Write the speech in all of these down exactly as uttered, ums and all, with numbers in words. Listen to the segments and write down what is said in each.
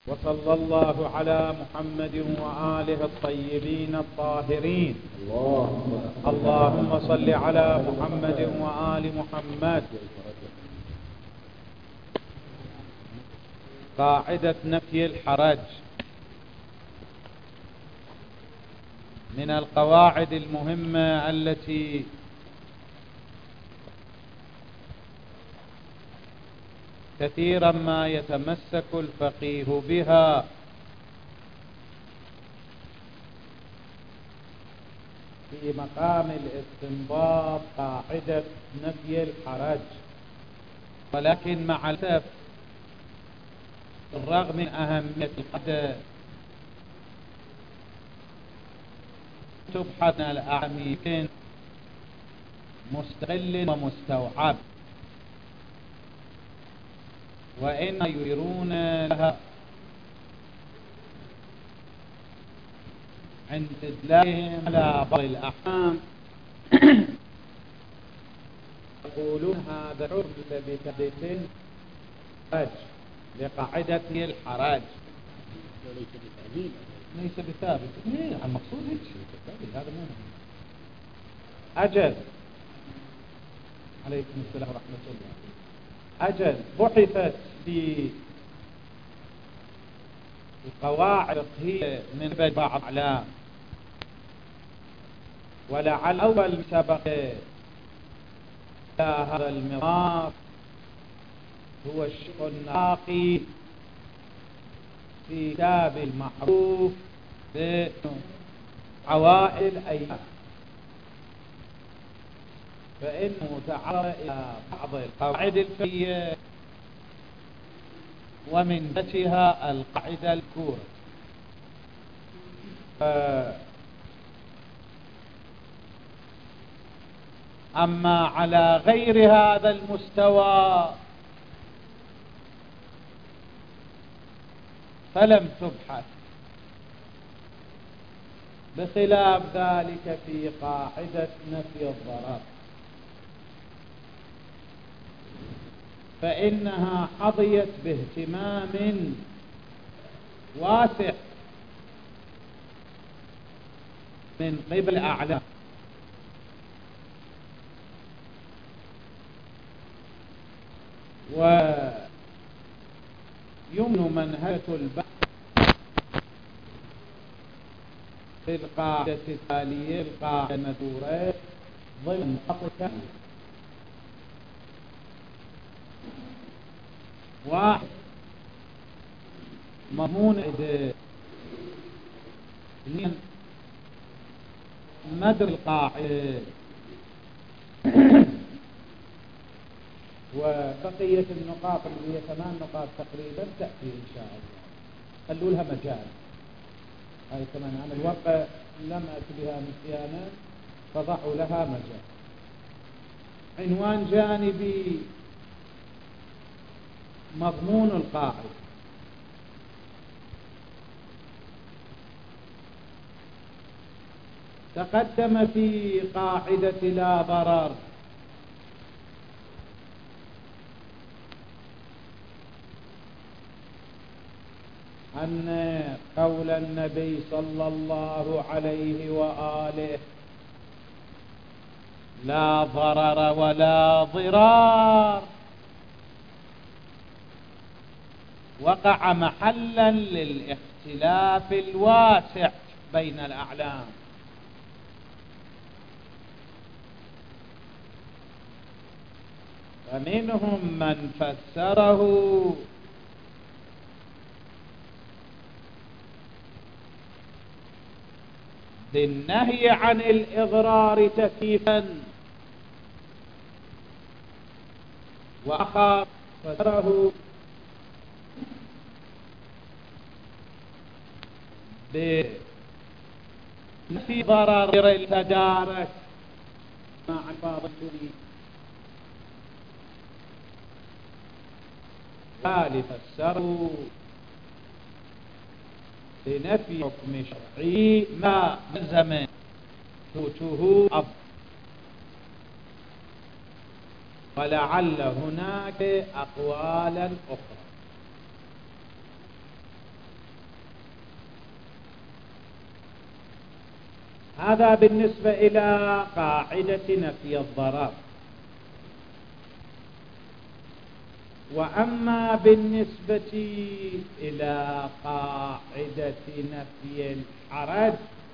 وصلى الله على محمد وآله الطيبين الطاهرين. اللهم صل على محمد وآل محمد. قاعدة نفي الحرج من القواعد المهمة التي كثيرا ما يتمسك الفقيه بها في مقام الاستنباط قاعدة نفي الحرج، ولكن مع الأسف بالرغم من أهمية القاعدة تبحث عن الأعمية مستقل ومستوعب، وإن يرون لها عند استدلالهم على بعض الأحكام يقولون هذا الحكم بثابت حرج لقاعدة الحرج ليس بثابت. ايه المقصود هيك شيء، هذا مو مهم. أجل عليكم السلام ورحمة الله. أجل بحثت في القواعد الفقهية من قبل بعض الأعلام، ولعل أول سبق هذا المضاف هو الشيخ الناقي في كتاب المعروف بعوائل الأيام، فإنه تعرض إلى بعض القواعد الفقهية ومن بينها القاعدة الكورة. أما على غير هذا المستوى فلم تبحث، بخلاف ذلك في قاعدة نفي الضرر، فإنها حظيت باهتمام واسع من قبل أعلام، ويمن منهجة البحث في القاعدة التالية القاعدة المذكورة ضمن خطة واحد مضمون مدر القاعدة وبقية النقاط اللي هي ثمان نقاط تقريبا تأتي إن شاء الله، خلوا لها مجال. هاي كمان أنا الواقع لم أتي بها نسيانا فضعوا لها مجال. عنوان جانبي مضمون القاعدة. تقدم في قاعدة لا ضرر أن قول النبي صلى الله عليه وآله لا ضرر ولا ضرار وقع محلا للاختلاف الواسع بين الأعلام، فمنهم من فسره بالنهي عن الإضرار تكليفا، وآخر فسره بنفي ضرر التدارك مع بعض الدنيا، ثالث فسروا بنفي حكم شرعي ما لزم ثبوته أفضل، ولعل هناك أقوالا أخرى. هذا بالنسبة إلى قاعدة نفي الضرر. وأما بالنسبة إلى قاعدة نفي الحرج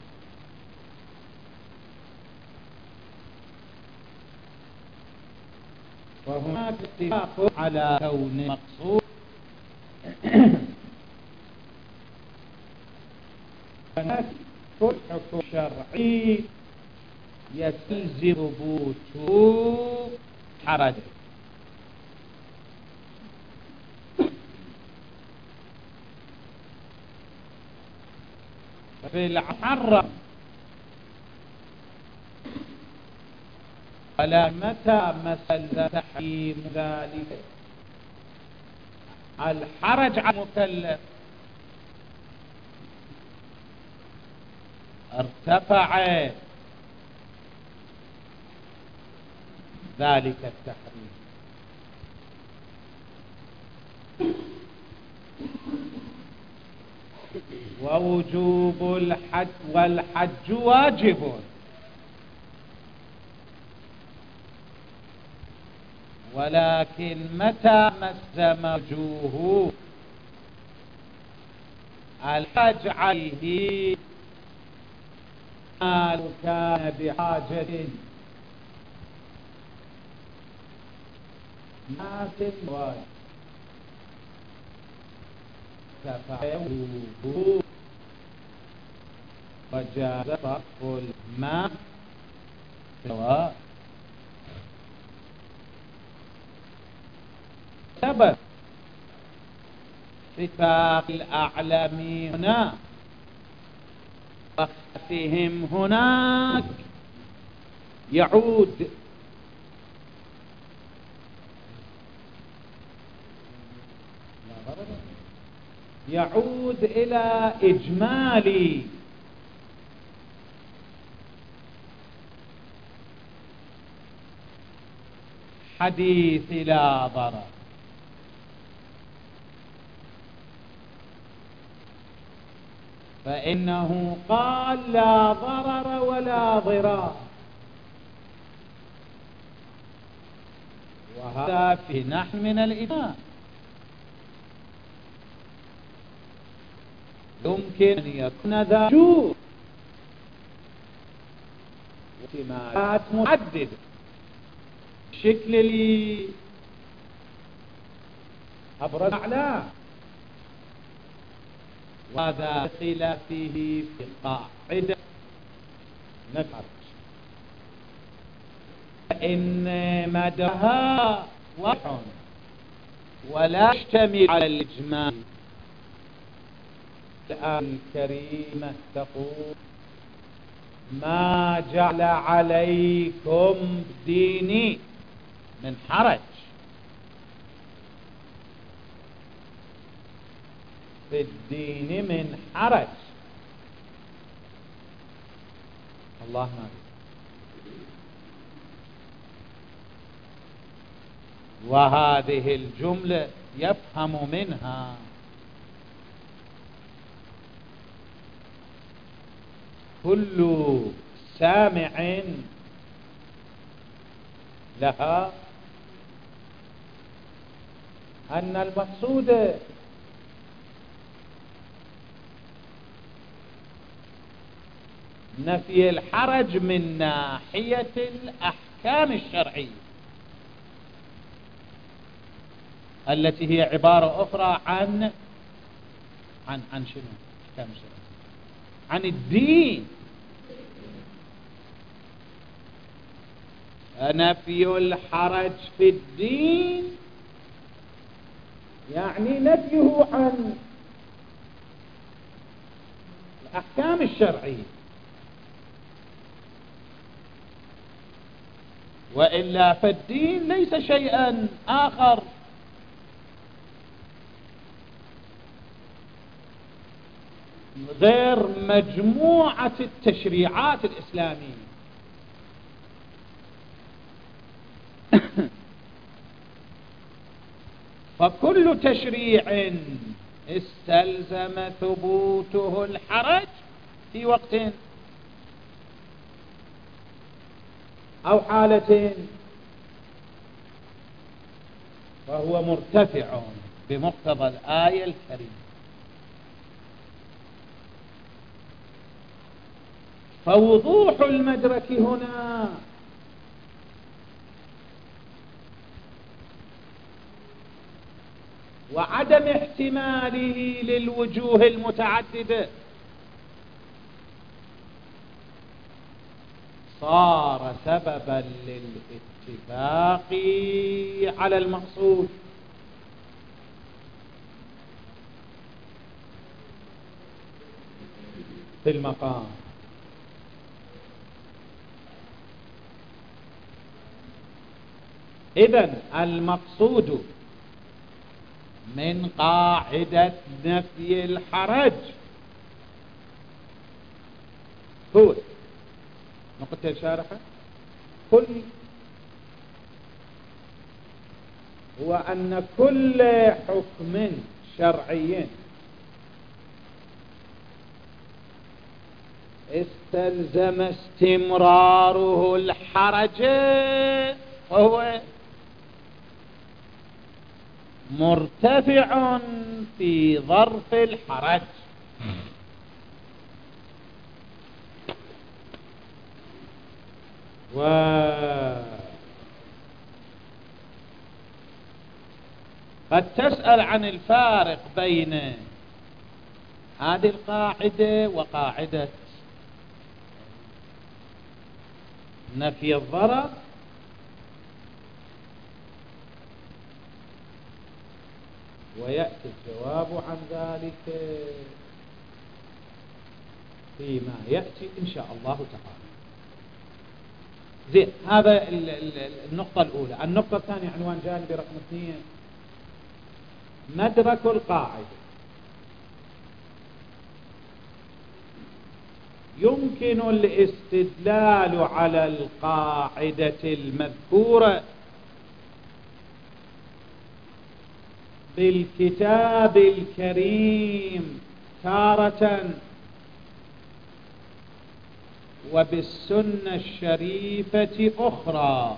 وهناك اتفاق على كون المقصود كل حكم شرعي يستلزم ثبوت حرج. في الحرم ولا متى مثل تحريم ذلك الحرج على المكلف ارتفع ذلك التحريم. ووجوب الحج والحج واجب ولكن متى مس وجوه الحج عليه لو كان بحاجة ناس واجب تفعله وجاز صرف الماء سواء. سبب اتفاق الأعلام هنا وخفهم هناك يعود يعود إلى إجمالي حديث لا ضرر. فإنه قال لا ضرر ولا ضرار، وهذا في نحو من الإجمال. يمكن أن يكون ذا وجوه واحتمالات متعددة شكل لي أبرز أعلام، وهذا خلافه في قاعدة نفعل فإن مدها واضح ولا يشتمل على الإجمال. الآية الكريمة تقول ما جعل عليكم ديني من حرج. في الدين من حرج. الله ما وهذه الجملة يفهم منها كل سامع لها أن المقصود نفي الحرج من ناحية الأحكام الشرعية التي هي عبارة أخرى عن عن عن شنو؟ أحكام الشرعية عن الدين. نفي الحرج في الدين يعني نفيه عن الأحكام الشرعية، وإلا فالدين ليس شيئا آخر غير مجموعة التشريعات الإسلامية. فكل تشريع استلزم ثبوته الحرج في وقت أو حالة فهو مرتفع بمقتضى الآية الكريمة. فوضوح المدرك هنا وعدم احتماله للوجوه المتعددة صار سببا للاتفاق على المقصود. في المقام إذن المقصود من قاعدة نفي الحرج هو نقطة الشارحة كل هو أن كل حكم شرعي استلزم استمراره الحرج وهو مرتفع في ظرف الحرج. و قد تسأل عن الفارق بين هذه القاعدة وقاعدة نفي الضرر، ويأتي الجواب عن ذلك فيما يأتي إن شاء الله تعالى. زين، هذا النقطة الأولى. النقطة الثانية عنوان جانبي رقم اثنين، مدرك القاعدة. يمكن الاستدلال على القاعدة المذكورة بالكتاب الكريم تارة وبالسنة الشريفة أخرى.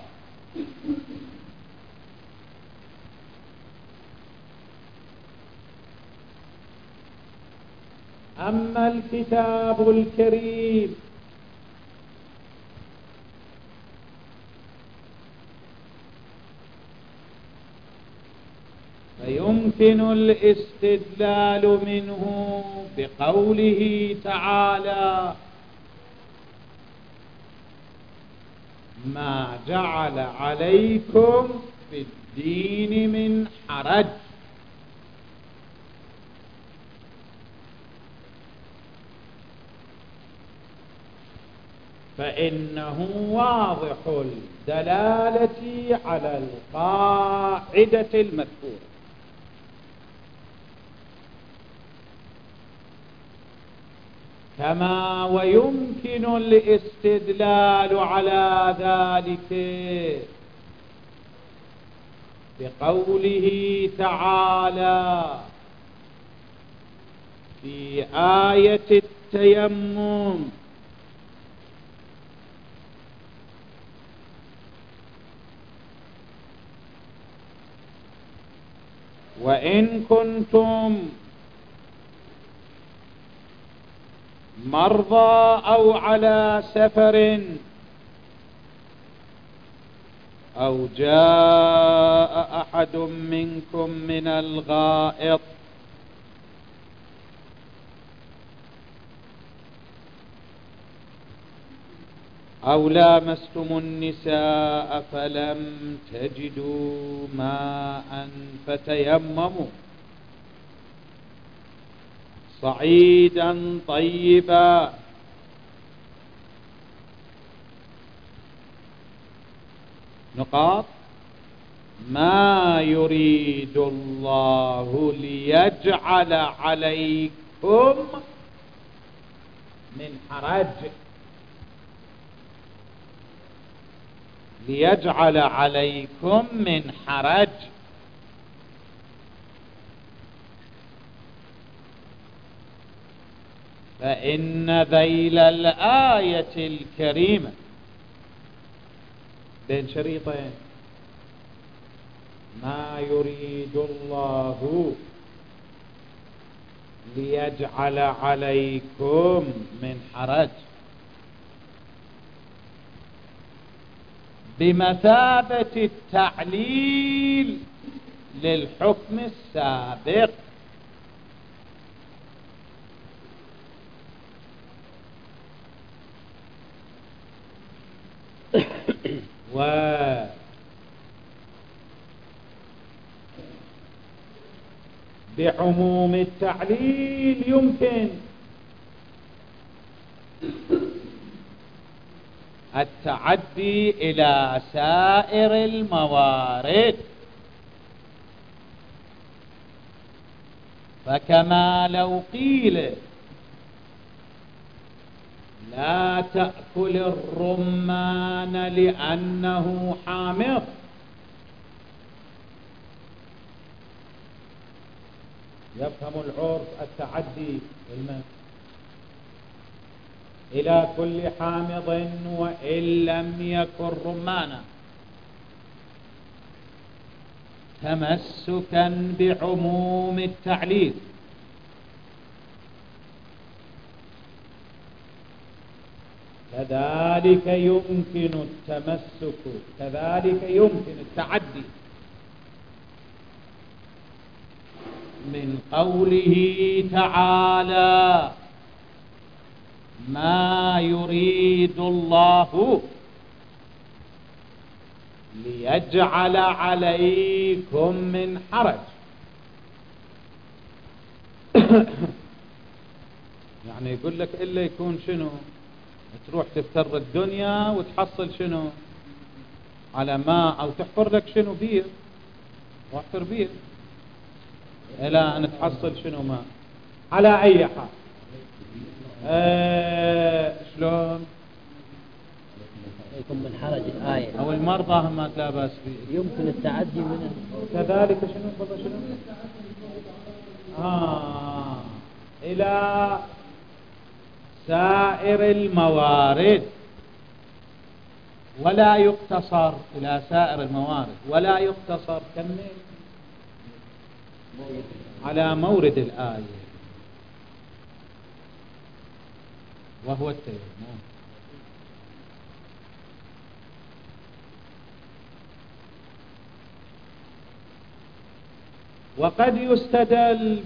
أما الكتاب الكريم فيمكن الاستدلال منه بقوله تعالى: ما جعل عليكم في الدين من حرج. فإنه واضح الدلالة على القاعدة المذكورة. كما ويمكن الاستدلال على ذلك بقوله تعالى في آية التيمم: وإن كنتم مرضى أو على سفر أو جاء أحد منكم من الغائط أو لامستم النساء فلم تجدوا ماء فتيمموا صعيدا طيبا نقاط ما يريد الله ليجعل عليكم من حرج، ليجعل عليكم من حرج. فإن ذيل الآية الكريمة بين شريطين: ما يريد الله ليجعل عليكم من حرج، بمثابة التعليل للحكم السابق. و بعموم التعليل يمكن التعدي إلى سائر الموارد، فكما لو قيل لا تأكل الرمان لأنه حامض، يفهم العرف التعدي إلى كل حامض وإن لم يكن رمانا، تمسكا بعموم التعليل. كذلك يمكن التمسك، كذلك يمكن التعدي من قوله تعالى: ما يريد الله ليجعل عليكم من حرج. يعني يقول لك إلا يكون شنو؟ تروح تفتر الدنيا وتحصل شنو على ماء، أو تحفر لك شنو بير، واحفر بير إلى أن تحصل شنو ماء. على أي حال آه شلون يكون من حرج الآية أو المرضى هم لا بأس به، يمكن التعدي من كذلك شنو فضل شنو آه إلى سائر الموارد، ولا يقتصر إلى سائر الموارد، ولا يقتصر كمل على مورد الآية وهو التيمم. وقد يستدل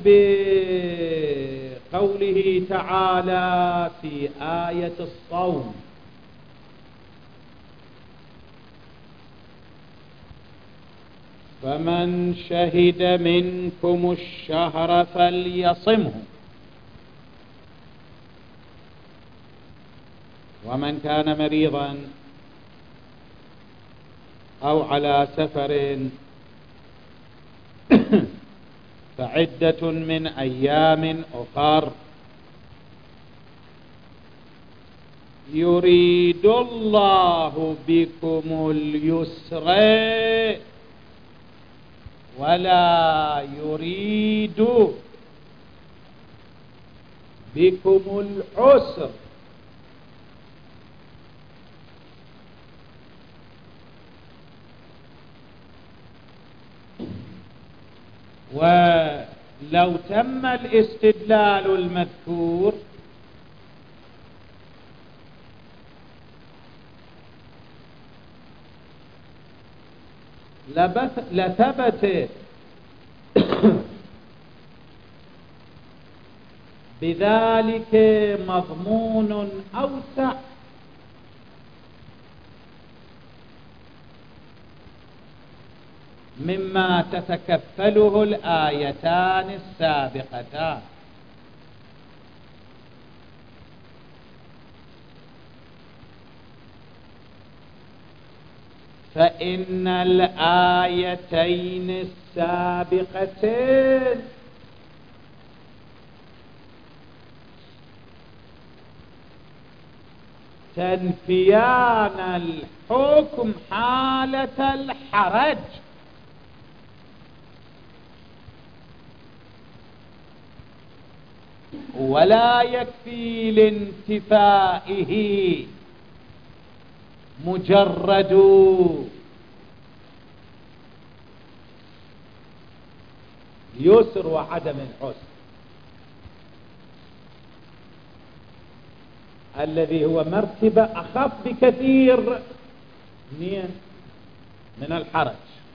بقوله تعالى في آية الصوم: فمن شهد منكم الشهر فليصمه، ومن كان مريضا أو على سفر فعدة من أيام أخر. يريد الله بكم اليسر ولا يريد بكم العسر. ولو تم الاستدلال المذكور لثبت بذلك مضمون أوسع مما تتكفله الآيتان السابقتان. فإن الآيتين السابقتين تنفيان الحكم حالة الحرج، ولا يكفي لانتفائه مجرد يسر وعدم العسر الذي هو مرتبة أخف بكثير من الحرج،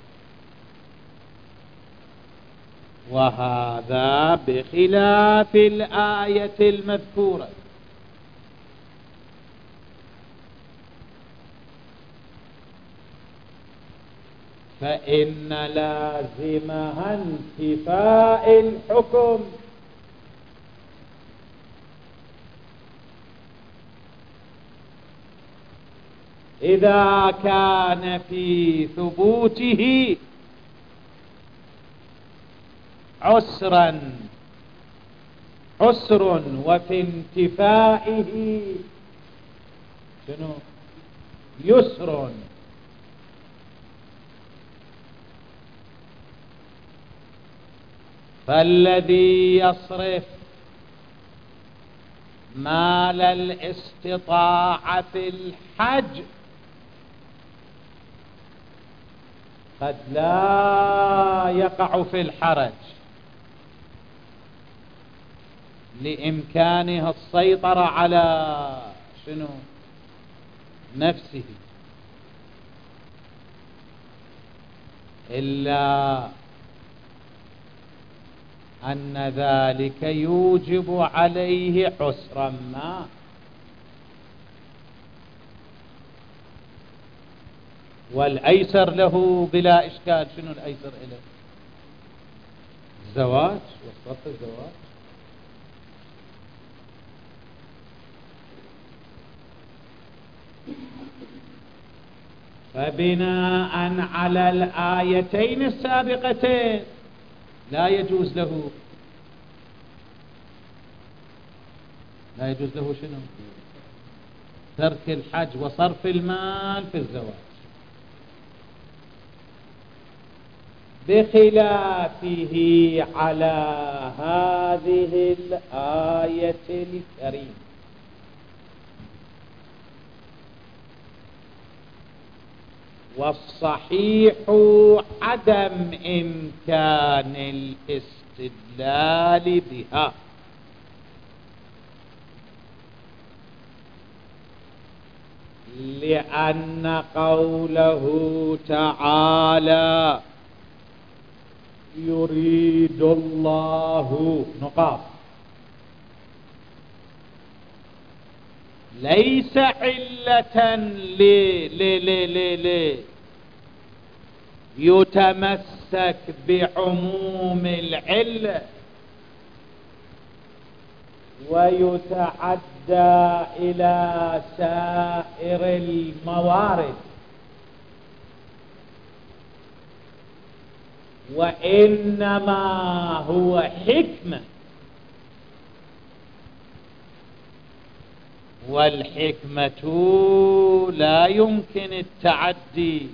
وهذا بخلاف الآية المذكورة. فإن لازمها انتفاء الحكم إذا كان في ثبوته عسرا عسر وفي انتفائه شنو يسر. فالذي يصرف مال الاستطاعة في الحج قد لا يقع في الحرج لإمكانها السيطرة على شنو نفسه، إلا أن ذلك يوجب عليه عسرا ما. والأيسر له بلا إشكال شنو الأيسر له؟ الزواج، وصفت الزواج. فبناء على الآيتين السابقتين لا يجوز له لا يجوز له شنو؟ ترك الحج وصرف المال في الزواج، بخلافه على هذه الآية الكريمة. والصحيح عدم إمكان الاستدلال بها، لأن قوله تعالى يريد الله نقاط ليس علة ل ل ل ل يتمسك بعموم العلة ويتعدى إلى سائر الموارد، وإنما هو حكمة، والحكمة لا يمكن التعدي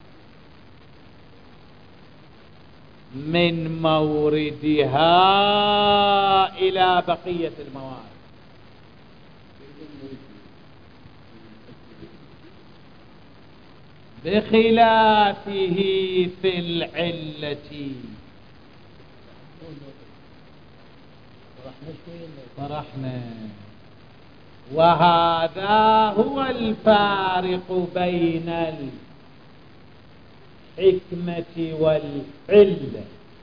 من موردها إلى بقية الموارد. بخلافه في العلة. فرحنا. وهذا هو الفارق بين الحكمة والعلة،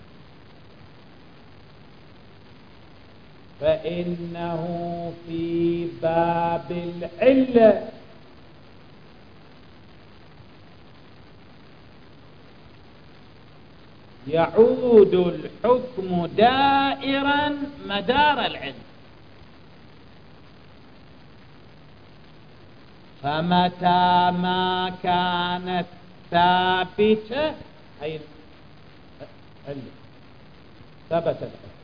فإنه في باب العلة يعود الحكم دائرا مدار العلم، فمتى ما كانت ثابتة أي علة ثبت الحكم،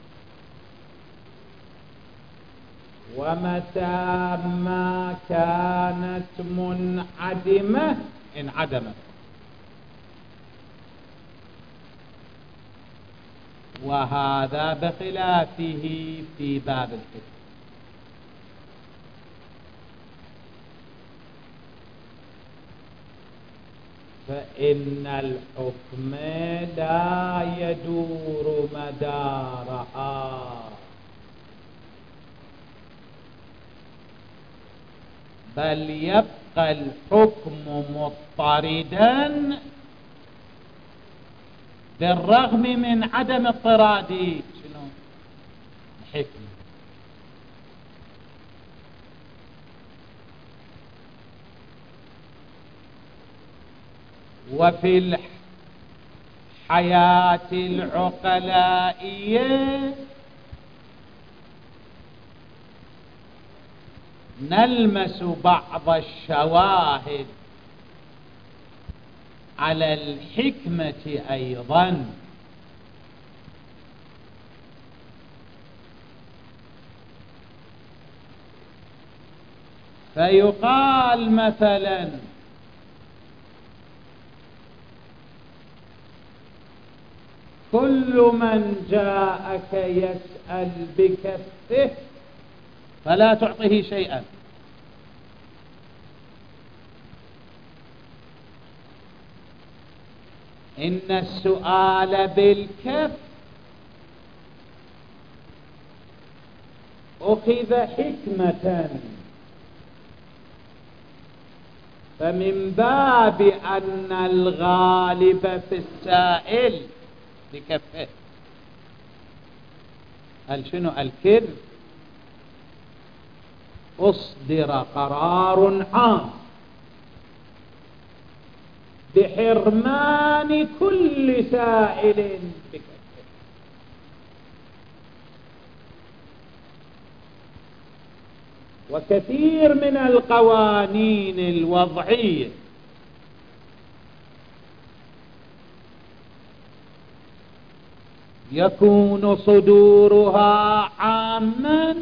ومتى ما كانت منعدمة انعدمت. وهذا بخلافه في باب الحكم. فإن الحكم لا يدور مدارها، بل يبقى الحكم مضطردا بالرغم من عدم اضطراده. شنو الحكمة؟ وفي الحياة العقلائية نلمس بعض الشواهد على الحكمة أيضا. فيقال مثلا كل من جاءك يسأل بكفه فلا تعطه شيئا، إن السؤال بالكف أخذ حكمة، فمن باب أن الغالب في السائل بكفه. هل شنو الكذب؟ أصدر قرار عام بحرمان كل سائل بكفه، وكثير من القوانين الوضعية يكون صدورها عاما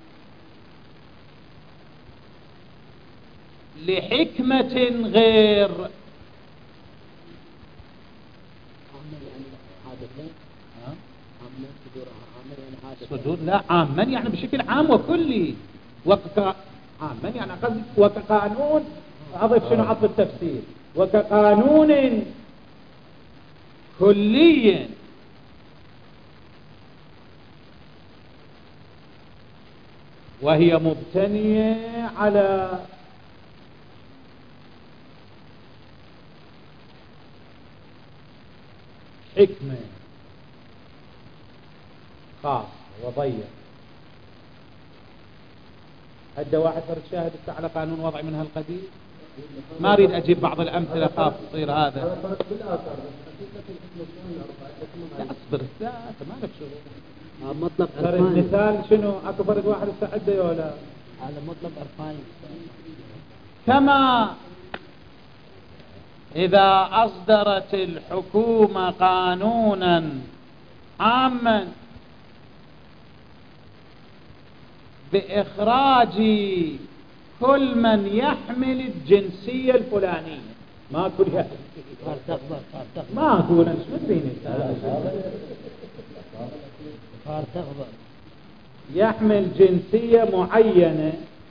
لحكمة غير صدور لا عاما يعني بشكل عام وكلي، وك عاما يعني قصد وكقانون. أضف شنو عطف التفسير؟ وكقانون كلي وهي مبتنية على حكمة خاصة وضيق. أدى واحد فرد شاهد على قانون وضعي من هالقبيل؟ ما أريد أجيب بعض الأمثلة خاف تصير هذا. لا أصبر الثلاثة ما لك شغل. مطلب فرد مثال شنو؟ أكو فرد واحد استعد ولا؟ هذا مطلب أرفاني. كما إذا أصدرت الحكومة قانونا عاما بإخراج كل من يحمل الجنسية الفلانية، ما كل ما أقول أنت يحمل جنسية معينة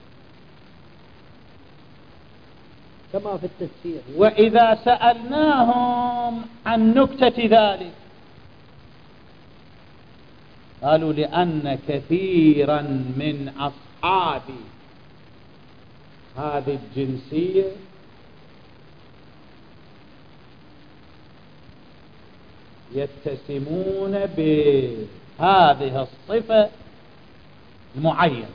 كما في التفسير. وإذا سألناهم عن نكتة ذلك قالوا لأن كثيرا من أصحاب هذه الجنسية يتسمون بهذه الصفة المعينة.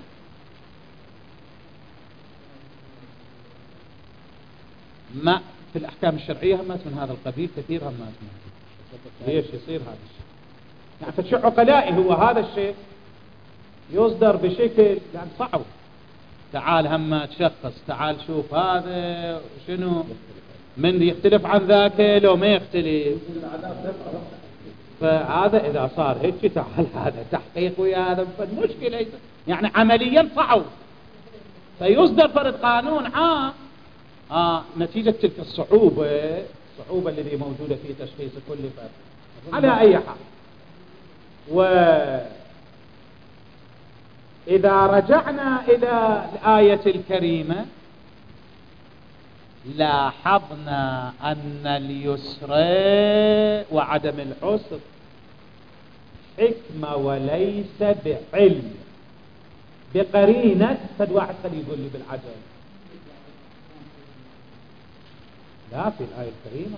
ما في الأحكام الشرعية همات من هذا القبيل كثير همات من هذا. ليش يصير هذا الشيء؟ يعني فالشيء عقلائي هو هذا الشيء يصدر بشكل يعني صعب. تعال هم تشخص، تعال شوف هذا شنو من يختلف عن ذاك لو ما يختلف. فهذا إذا صار هيك تعال هذا تحقيق ويا هذا المشكلة يعني عمليا صعب. فيصدر فرد قانون عام آه نتيجة تلك الصعوبة الصعوبة التي موجودة في تشخيص كل فرد على أي حال. وإذا رجعنا إلى الآية الكريمة لاحظنا أن اليسر وعدم العسر حكمة وليس بعلم، بقرينة. فد واحد خلي يقول لي بالعجل، لا في الآية الكريمة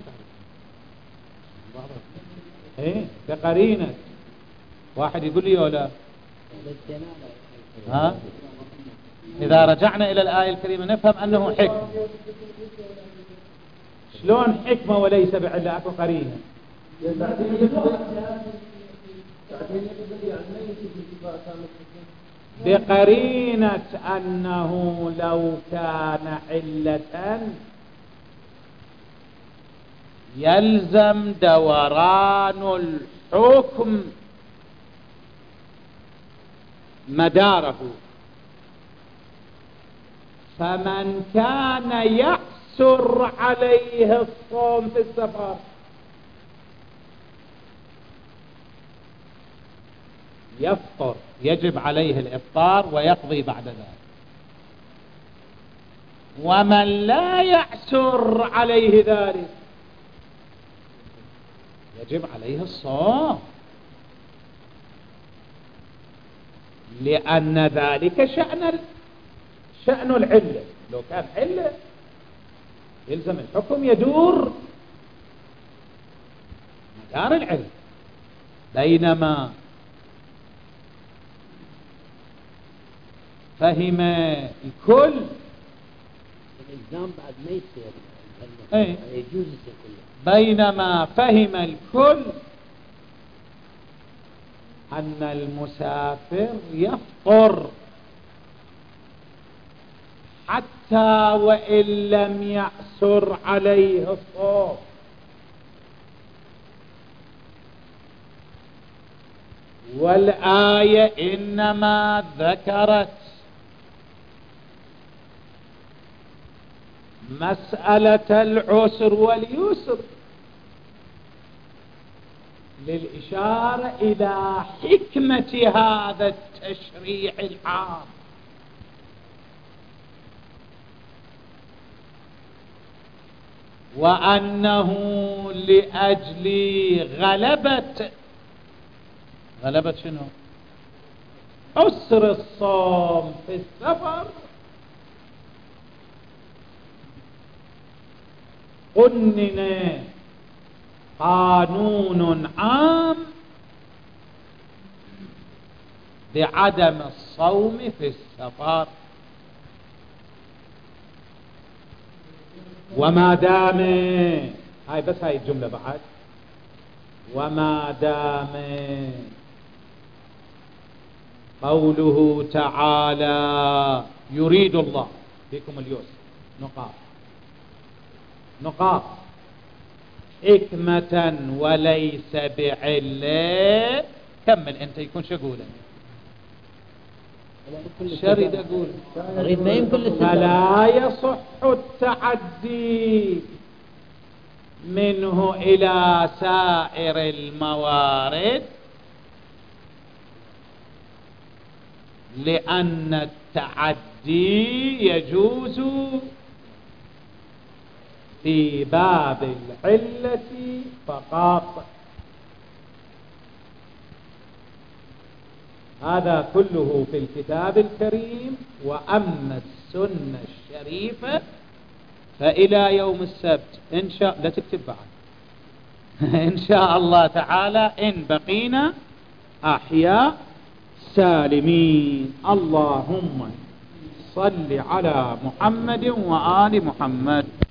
ايه بقرينة. واحد يقول لي ولا ها؟ إذا رجعنا إلى الآية الكريمة نفهم أنه حكمة. شلون حكمة وليس بعلة؟ أكو قرينة. بقرينة أنه لو كان علة يلزم دوران الحكم مداره، فمن كان يعسر عليه الصوم في السفر يفطر، يجب عليه الإفطار ويقضي بعد ذلك. ومن لا يعسر عليه ذلك يجب عليه الصوم، لأن ذلك شأن شأن العلة. لو كان علة يلزم الحكم يدور مدار العلة، بينما فهم الكل الإلزام بعد ما يصير ايه؟ يجوز يصير كله. بينما فهم الكل أن المسافر يفطر حتى وإن لم يعسر عليه الصوم، والآية إنما ذكرت مسألة العسر واليسر للإشارة إلى حكمة هذا التشريع العام. وأنه لأجل غلبة غلبة شنو؟ عسر الصوم في السفر قنن قانون عام بعدم الصوم في السفر. وما دام هاي بس هاي الجملة بعد، وما دام قوله تعالى يريد الله بكم اليسر نقاط نقاط حكمة وليس بعلة. كمل انت يكون شقوله شريد اقول فلا يصح التعدي منه الى سائر الموارد، لأن التعدي يجوز في باب العلة فقط. هذا كله في الكتاب الكريم. وأما السنة الشريفة فإلى يوم السبت إن شاء لا تكتب بعد إن شاء الله تعالى إن بقينا أحياء سالمين. اللهم صل على محمد وآل محمد.